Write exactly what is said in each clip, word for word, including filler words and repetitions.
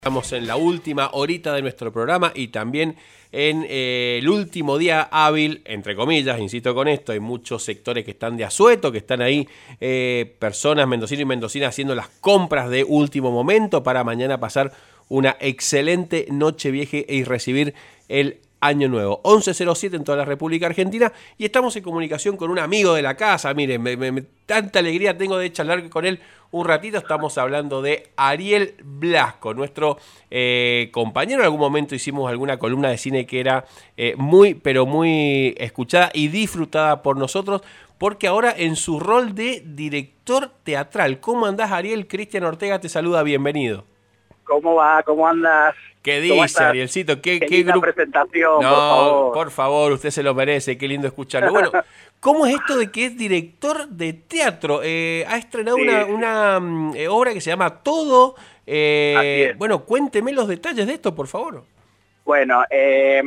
Estamos en la última horita de nuestro programa y también en eh, el último día hábil, entre comillas, insisto con esto, hay muchos sectores que están de asueto, que están ahí, eh, personas mendocinos y mendocinas haciendo las compras de último momento para mañana pasar una excelente noche vieja y recibir el Año Nuevo. once cero siete en toda la República Argentina y estamos en comunicación con un amigo de la casa. Miren, me, me, tanta alegría tengo de charlar con él un ratito. Estamos hablando de Ariel Blasco, nuestro eh, compañero. En algún momento hicimos alguna columna de cine que era eh, muy, pero muy escuchada y disfrutada por nosotros, porque ahora en su rol de director teatral. ¿Cómo andás, Ariel? Cristian Ortega te saluda, bienvenido. ¿Cómo va? ¿Cómo andas? ¿Qué dice, Arielcito? ¿Qué, qué, qué linda grupo? presentación, No, por favor. por favor, usted se lo merece, qué lindo escucharlo. Bueno, ¿cómo es esto de que es director de teatro? Eh, ha estrenado Sí, una, sí. una um, eh, obra que se llama Todo. Eh, Así es. bueno, cuénteme los detalles de esto, por favor. Bueno, eh,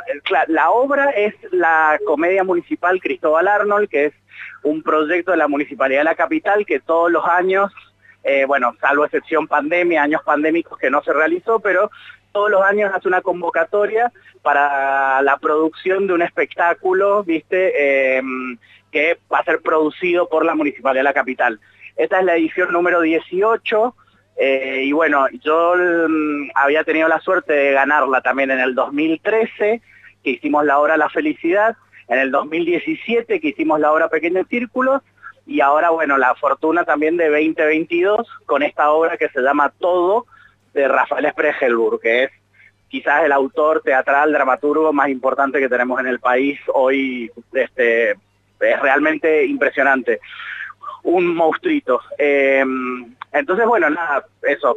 la obra es la comedia municipal Cristóbal Arnold, que es un proyecto de la Municipalidad de la Capital que todos los años, eh, bueno, salvo excepción pandemia, años pandémicos que no se realizó, pero todos los años hace una convocatoria para la producción de un espectáculo, ¿viste? Eh, que va a ser producido por la Municipalidad de la Capital. Esta es la edición número dieciocho, eh, y bueno, yo um, había tenido la suerte de ganarla también en el dos mil trece, que hicimos la obra La Felicidad, en el dos mil diecisiete, que hicimos la obra Pequeños Círculos, y ahora, bueno, la fortuna también de veinte veintidós, con esta obra que se llama Todo, de Rafael Spregelburg, que es quizás el autor teatral, dramaturgo más importante que tenemos en el país hoy. Este, es realmente impresionante, un monstruito. Eh, entonces, bueno, nada, eso,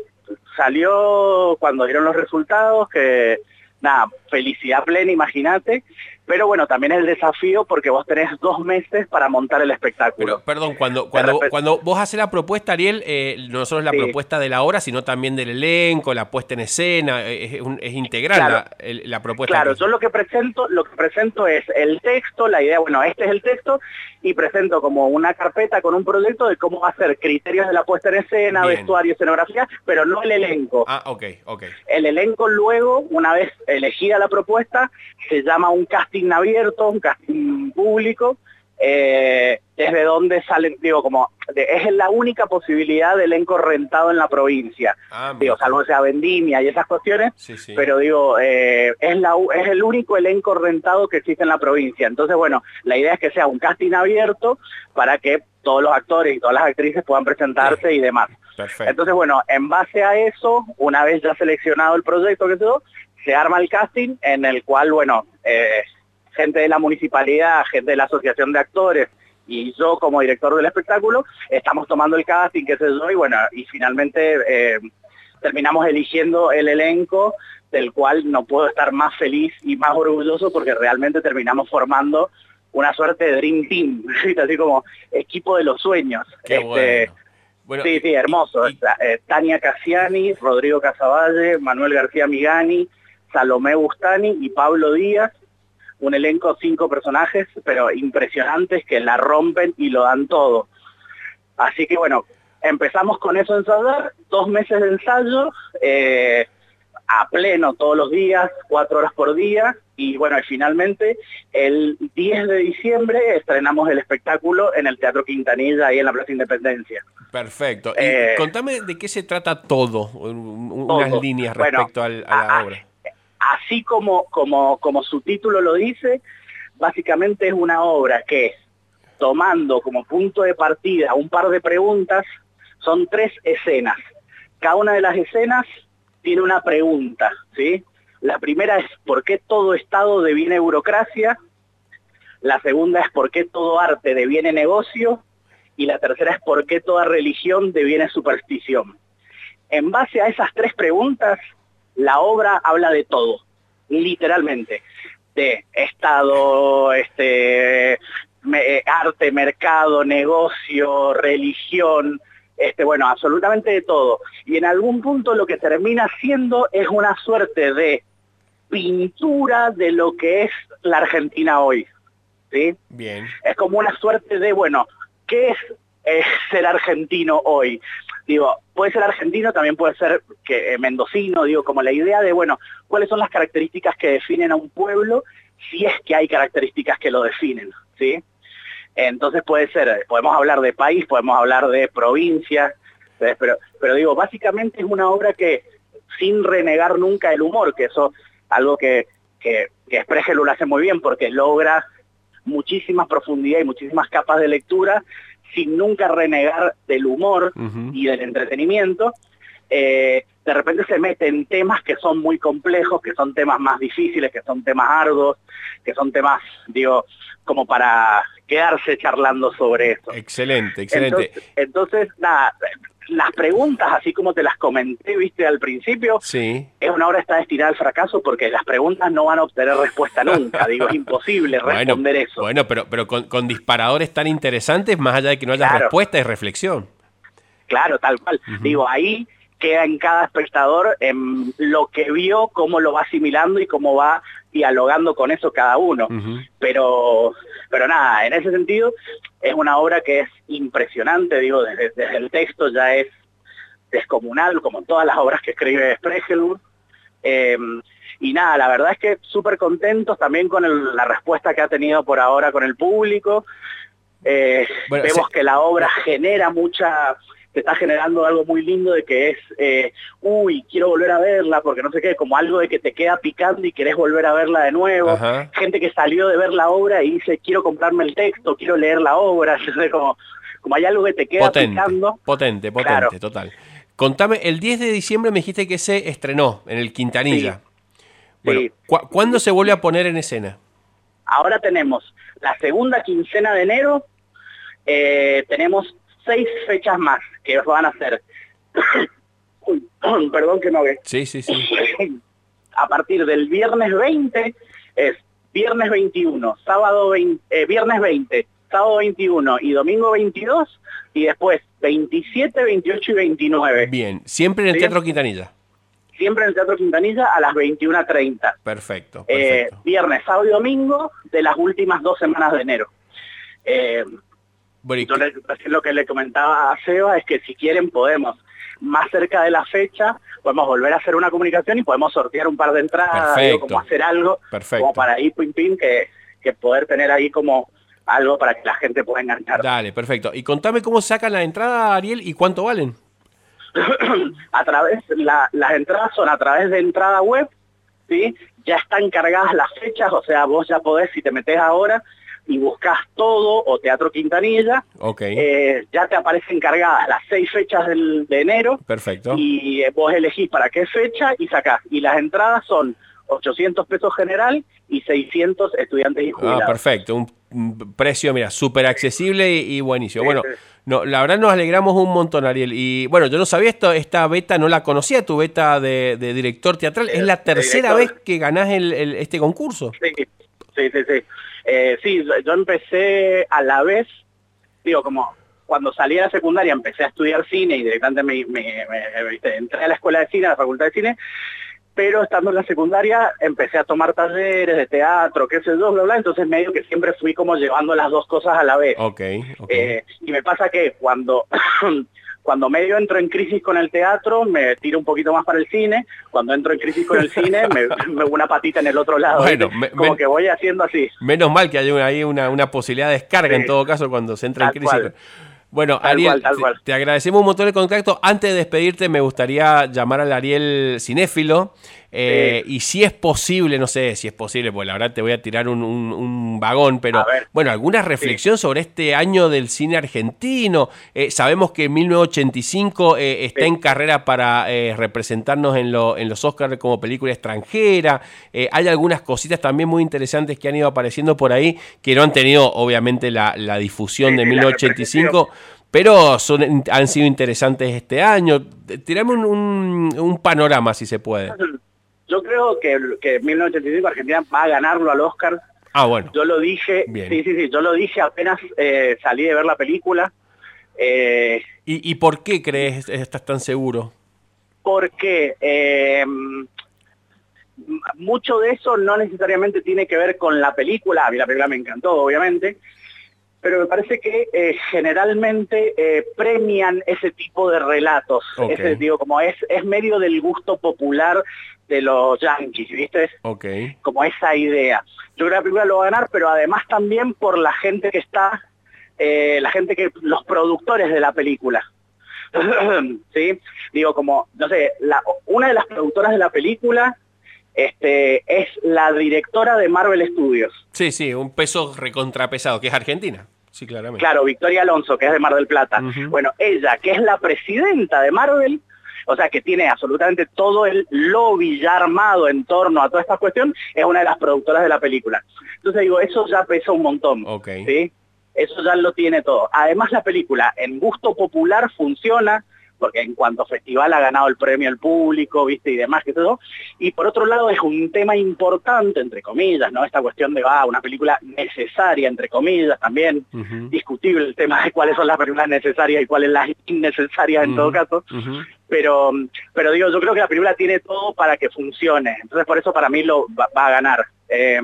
salió cuando dieron los resultados, que nada, felicidad plena, imagínate, pero bueno, también es el desafío porque vos tenés dos meses para montar el espectáculo. Pero, perdón, cuando, cuando, repente, cuando vos haces la propuesta, Ariel, eh, no solo es la sí. propuesta de la obra, sino también del elenco, la puesta en escena, es, un, es integral Claro, la, el, la propuesta. Claro, que... yo lo que presento, lo que presento es el texto, la idea, bueno, este es el texto, y presento como una carpeta con un proyecto de cómo hacer criterios de la puesta en escena, Bien. vestuario, escenografía, pero no el elenco. Ah, ok, ok. El elenco luego, una vez elegida la propuesta, se llama un casting abierto, un casting público, eh, desde donde salen, digo, como, de, es la única posibilidad de elenco rentado en la provincia. Ah, digo, salvo sea vendimia y esas cuestiones, sí, sí. pero digo, eh, es, la, es el único elenco rentado que existe en la provincia. Entonces, bueno, la idea es que sea un casting abierto para que todos los actores y todas las actrices puedan presentarse, sí, y demás. Perfecto. Entonces, bueno, en base a eso, una vez ya seleccionado el proyecto, que todo, se arma el casting en el cual, bueno, eh, gente de la municipalidad, gente de la asociación de actores y yo como director del espectáculo, estamos tomando el casting, qué sé yo, y bueno, y finalmente eh, terminamos eligiendo el elenco, del cual no puedo estar más feliz y más orgulloso porque realmente terminamos formando una suerte de Dream Team, así como equipo de los sueños. Qué este, bueno. Bueno, sí, sí, hermoso. Y, y... Eh, Tania Cassiani, Rodrigo Casavalle, Manuel García Migani, Salomé Bustani y Pablo Díaz. Un elenco, cinco personajes, pero impresionantes, que la rompen y lo dan todo. Así que bueno, empezamos con eso a ensayar, dos meses de ensayo, eh, a pleno todos los días, cuatro horas por día, y bueno, y finalmente el diez de diciembre estrenamos el espectáculo en el Teatro Quintanilla, ahí en la Plaza Independencia. Perfecto. Y Eh, contame de qué se trata todo, unas todo. líneas Bueno, respecto al, a la a, obra. Así como, como, como su título lo dice, básicamente es una obra que, tomando como punto de partida un par de preguntas, son tres escenas. Cada una de las escenas tiene una pregunta, ¿sí? La primera es ¿por qué todo Estado deviene burocracia? La segunda es ¿por qué todo arte deviene negocio? Y la tercera es ¿por qué toda religión deviene superstición? En base a esas tres preguntas, la obra habla de todo, literalmente, de Estado, este, me, arte, mercado, negocio, religión, este, bueno, absolutamente de todo. Y en algún punto lo que termina siendo es una suerte de pintura de lo que es la Argentina hoy, ¿sí? Bien. Es como una suerte de, bueno, ¿qué es es ser argentino hoy? Digo, puede ser argentino, también puede ser que, eh, mendocino, digo, como la idea de, bueno, ¿cuáles son las características que definen a un pueblo? Si es que hay características que lo definen, ¿sí? Entonces puede ser, podemos hablar de país, podemos hablar de provincia, ¿ves? pero, pero digo, básicamente es una obra que, sin renegar nunca el humor, que eso algo que, que, que Spregelund lo hace muy bien, porque logra muchísimas profundidades y muchísimas capas de lectura, sin nunca renegar del humor uh-huh. y del entretenimiento. Eh, de repente se mete en temas que son muy complejos, que son temas más difíciles, que son temas arduos, que son temas, digo, como para quedarse charlando sobre eso. Excelente, excelente. Entonces, entonces nada, las preguntas, así como te las comenté, viste, al principio, sí. es una obra que está destinada al fracaso porque las preguntas no van a obtener respuesta nunca. Digo, es imposible responder bueno, eso. Bueno, pero, pero con, con disparadores tan interesantes, más allá de que no haya claro. respuesta, es reflexión. Claro, tal cual. Uh-huh. Digo, ahí queda en cada espectador en lo que vio, cómo lo va asimilando y cómo va dialogando con eso cada uno. Uh-huh. Pero, pero nada, en ese sentido es una obra que es impresionante, digo, desde, desde el texto ya es descomunal, como todas las obras que escribe Spregelund. Eh, y nada, la verdad es que súper contentos también con el, la respuesta que ha tenido por ahora con el público. Eh, bueno, vemos sí. que la obra genera mucha... te está generando algo muy lindo de que es, eh, uy, quiero volver a verla, porque no sé qué, como algo de que te queda picando y querés volver a verla de nuevo. Ajá. Gente que salió de ver la obra y dice, quiero comprarme el texto, quiero leer la obra, como, como hay algo que te queda potente, picando. Potente, potente, claro. total. Contame, el diez de diciembre me dijiste que se estrenó en el Quintanilla. Sí. Bueno, sí. ¿cu- ¿cuándo se vuelve a poner en escena? Ahora tenemos la segunda quincena de enero, eh, tenemos seis fechas más que van a ser, Uy, perdón que no ve. Sí, sí, sí. A partir del viernes veinte, es viernes veintiuno, sábado veinte, eh, viernes veinte, sábado veintiuno y domingo veintidós, y después veintisiete, veintiocho y veintinueve. Bien, siempre en el ¿sí? Teatro Quintanilla. Siempre en el Teatro Quintanilla a las veintiuna treinta. Perfecto, perfecto. Eh, viernes, sábado y domingo de las últimas dos semanas de enero. Eh, Bueno, Entonces, lo que le comentaba a Seba es que si quieren podemos, más cerca de la fecha, podemos volver a hacer una comunicación y podemos sortear un par de entradas, digo, como hacer algo, Perfecto. como para ir pim pim, que, que poder tener ahí como algo para que la gente pueda enganchar. Dale, perfecto. Y contame cómo sacan la entrada, Ariel, y cuánto valen. A través, la, las entradas son a través de entrada web, ¿sí? Ya están cargadas las fechas, o sea, vos ya podés, si te metés ahora y buscas todo o Teatro Quintanilla, okay. eh, ya te aparecen cargadas las seis fechas del, de enero. Perfecto. Y eh, vos elegís para qué fecha y sacás. Y las entradas son ochocientos pesos general y seiscientos estudiantes y jubilados. Ah, perfecto. Un, un precio, mira, súper accesible y, y buenísimo. Sí, bueno, sí. No, la verdad nos alegramos un montón, Ariel. Y bueno, yo no sabía esto, esta beta no la conocía, tu beta de, de director teatral. Sí, es la tercera vez que ganás el, el, este concurso. Sí, sí, sí. Sí. Eh, sí, yo empecé a la vez, digo, como cuando salí de la secundaria empecé a estudiar cine y directamente me, me, me, me entré a la escuela de cine, a la facultad de cine, pero estando en la secundaria empecé a tomar talleres de teatro, qué sé yo, bla, bla, entonces medio que siempre fui como llevando las dos cosas a la vez. Okay, okay. Eh, y me pasa que cuando... Cuando medio entro en crisis con el teatro, me tiro un poquito más para el cine. Cuando entro en crisis con el cine, me, me una patita en el otro lado. Bueno, me, como me, que voy haciendo así. Menos mal que hay una, ahí una, una posibilidad de descarga, sí. En todo caso cuando se entra tal en crisis. Cual. Bueno, tal Ariel, cual, tal cual. Te, te agradecemos un montón el contacto. Antes de despedirte, me gustaría llamar al Ariel cinéfilo. Eh, sí. Y si es posible, no sé si es posible, pues la verdad te voy a tirar un, un, un vagón, pero bueno, alguna reflexión sí. sobre este año del cine argentino. Eh, sabemos que mil novecientos ochenta y cinco eh, está sí. en carrera para eh, representarnos en, lo, en los Oscars como película extranjera. Eh, hay algunas cositas también muy interesantes que han ido apareciendo por ahí, que no han tenido obviamente la, la difusión sí, de mil novecientos ochenta y cinco. Pero son, han sido interesantes este año. Tirame un, un, un panorama, si se puede. Yo creo que, que mil novecientos ochenta y cinco Argentina va a ganarlo al Oscar. Ah, bueno. Yo lo dije, Bien. sí, sí, sí, yo lo dije apenas eh, salí de ver la película. Eh, ¿Y, ¿Y por qué crees, estás tan seguro? Porque eh, mucho de eso no necesariamente tiene que ver con la película. A mí la película me encantó, obviamente. pero me parece que eh, generalmente eh, premian ese tipo de relatos. Okay. Ese, digo, como es, es medio del gusto popular de los yanquis, ¿viste? Okay. Como esa idea. Yo creo que la película lo va a ganar, pero además también por la gente que está, eh, la gente que, los productores de la película. ¿Sí? Digo, como, no sé, la, una de las productoras de la película este, es la directora de Marvel Studios. Sí, sí, un peso recontrapesado, que es Argentina. Sí, claramente. Claro, Victoria Alonso, que es de Mar del Plata. Uh-huh. Bueno, ella, que es la presidenta de Marvel, o sea, que tiene absolutamente todo el lobby ya armado en torno a toda esta cuestión, es una de las productoras de la película. Entonces digo, eso ya pesa un montón. Okay. ¿Sí? Eso ya lo tiene todo. Además, la película en gusto popular funciona, porque en cuanto a festival ha ganado el premio al público, ¿viste? Y demás, que todo. Y por otro lado, es un tema importante, entre comillas, ¿no? Esta cuestión de, va, ah, una película necesaria, entre comillas, también. Uh-huh. Discutible el tema de cuáles son las películas necesarias y cuáles las innecesarias en uh-huh. todo caso. Uh-huh. Pero, pero digo, yo creo que la película tiene todo para que funcione. Entonces, por eso para mí lo va, va a ganar. Eh,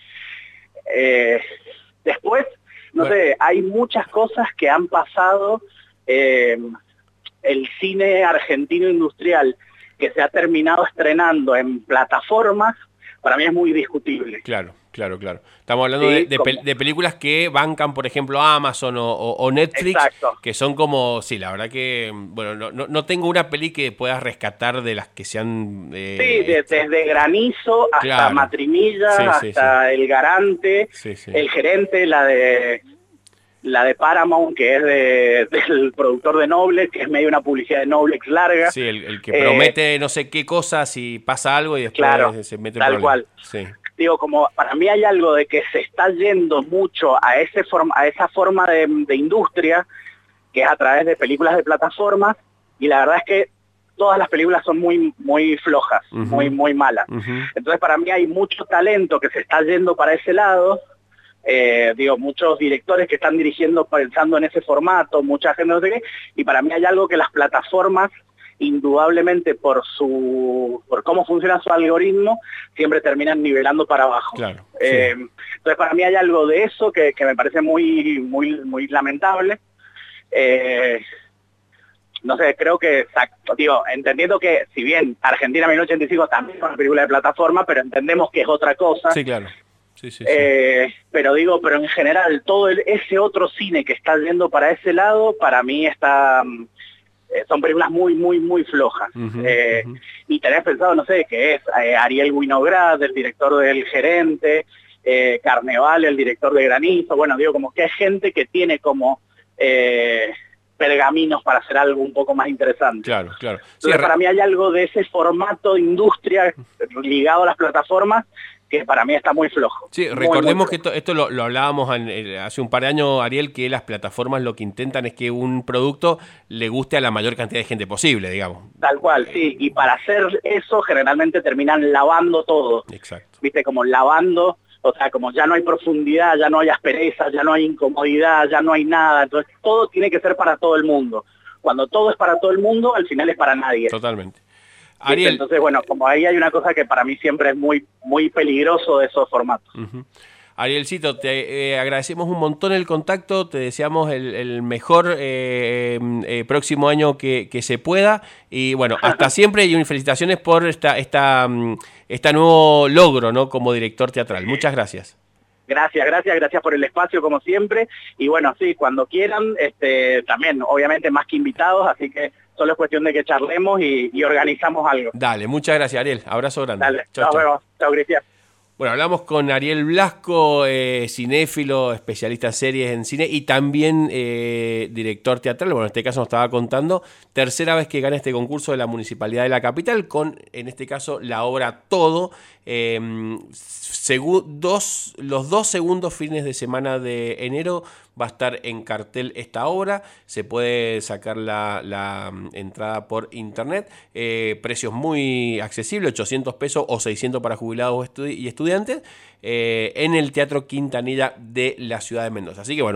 eh, después... No bueno. sé, hay muchas cosas que han pasado, eh, el cine argentino industrial que se ha terminado estrenando en plataformas, para mí es muy discutible. Claro, claro, claro. Estamos hablando sí, de, de, pe de películas que bancan, por ejemplo, Amazon o, o, o Netflix, exacto. Que son como, sí, la verdad que, bueno, no, no, no tengo una peli que puedas rescatar de las que se han... Eh, sí, de, desde Granizo hasta claro. Matrimilla, sí, sí, hasta sí. El Garante, sí, sí. El Gerente, la de... la de Paramount, que es de, del productor de Noblex, que es medio una publicidad de Noblex larga. Sí, el, el que eh, promete no sé qué cosas y pasa algo y después claro, se mete en tal cual. Sí. Digo, como para mí hay algo de que se está yendo mucho a, ese forma, a esa forma de, de industria, que es a través de películas de plataformas, y la verdad es que todas las películas son muy, muy flojas, uh-huh. muy, muy malas. Uh-huh. Entonces para mí hay mucho talento que se está yendo para ese lado. Eh, digo, muchos directores que están dirigiendo pensando en ese formato, mucha gente no sé qué, y para mí hay algo que las plataformas, indudablemente por su por cómo funciona su algoritmo, siempre terminan nivelando para abajo. Claro, eh, sí. Entonces para mí hay algo de eso que, que me parece muy, muy, muy lamentable. Eh, no sé, creo que, digo, entendiendo que si bien Argentina mil novecientos ochenta y cinco también es una película de plataforma, pero entendemos que es otra cosa. Sí, claro. Sí, sí, sí. Eh, pero digo, pero en general, todo el, ese otro cine que está yendo para ese lado, para mí está, eh, son películas muy, muy, muy flojas. Uh-huh, eh, uh-huh. Y tenés pensado, no sé, que es eh, Ariel Winograd, el director del Gerente, eh, Carneval, el director de Granizo, bueno, digo, como que hay gente que tiene como eh, pergaminos para hacer algo un poco más interesante. Claro, claro. Entonces, sí, para mí hay algo de ese formato de industria ligado a las plataformas que para mí está muy flojo. Sí, muy, recordemos muy que esto, esto lo, lo hablábamos en, en, hace un par de años, Ariel, que las plataformas lo que intentan es que un producto le guste a la mayor cantidad de gente posible, digamos. Tal cual, sí, y para hacer eso generalmente terminan lavando todo. Exacto. Viste, como lavando, o sea, como ya no hay profundidad, ya no hay aspereza, ya no hay incomodidad, ya no hay nada, entonces todo tiene que ser para todo el mundo. Cuando todo es para todo el mundo, al final es para nadie. Totalmente. Ariel. Entonces, bueno, como ahí hay una cosa que para mí siempre es muy, muy peligroso de esos formatos. Uh-huh. Arielcito, te eh, agradecemos un montón el contacto, te deseamos el, el mejor eh, eh, próximo año que, que se pueda y bueno, hasta siempre y felicitaciones por esta, esta, este nuevo logro, ¿no? Como director teatral. Muchas gracias. Gracias, gracias, gracias por el espacio como siempre y bueno, sí, cuando quieran, este, también obviamente más que invitados, así que solo es cuestión de que charlemos y, y organizamos algo. Dale, muchas gracias, Ariel. Abrazo grande. Dale, chau, nos vemos. Chao, Cristian. Bueno, hablamos con Ariel Blasco, eh, cinéfilo, especialista en series en cine y también eh, director teatral. Bueno, en este caso nos estaba contando, tercera vez que gana este concurso de la Municipalidad de la Capital con, en este caso, la obra Todo. Eh, dos, los dos segundos fines de semana de enero va a estar en cartel esta obra. Se puede sacar la, la entrada por internet. Eh, precios muy accesibles, ochocientos pesos o seiscientos para jubilados y estudiantes, eh, en el Teatro Quintanilla de la ciudad de Mendoza. Así que bueno.